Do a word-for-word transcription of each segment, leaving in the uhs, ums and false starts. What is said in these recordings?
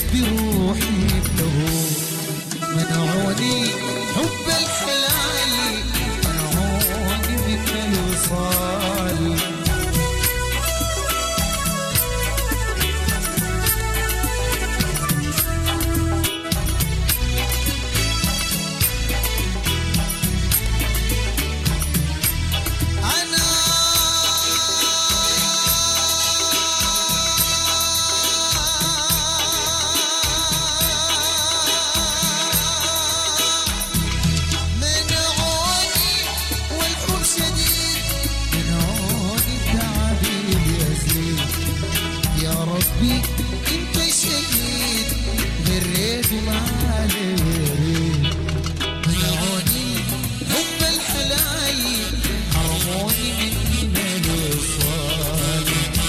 حبيبي روحي له، منعوني حب الحلال، منعوني مثل الوصال. انت شهيد غريت وما لي، منعوني حب الحلال، حرموني من الوصال.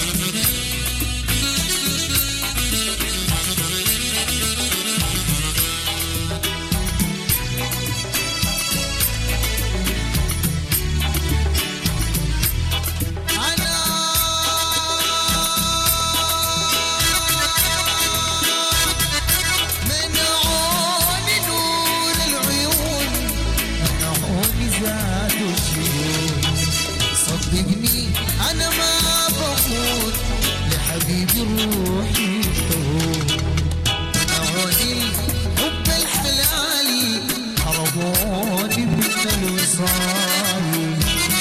صدقني أنا ما بخون لحبيبي روحي له، منعوني حب الحلال، حرموني من الوصال.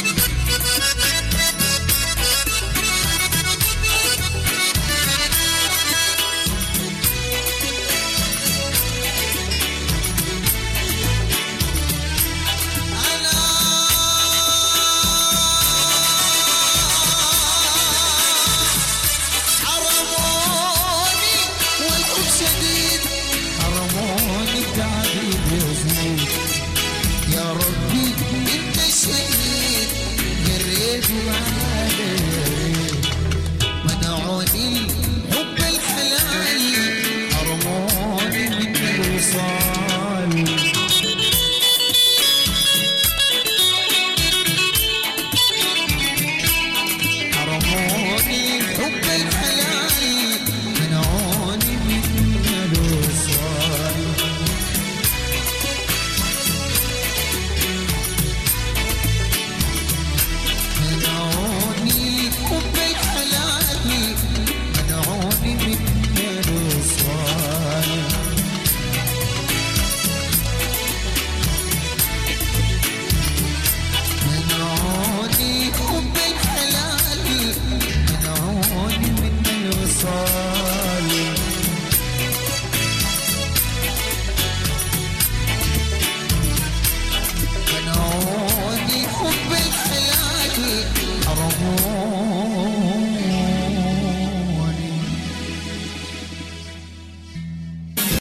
يا ربي انت شهيد جريت وعلي، منعوني حب الحلال، حرموني من الوصال. حرموني حب الحلال، منعوني من الوصال. منعوني حب الحلال، حرموني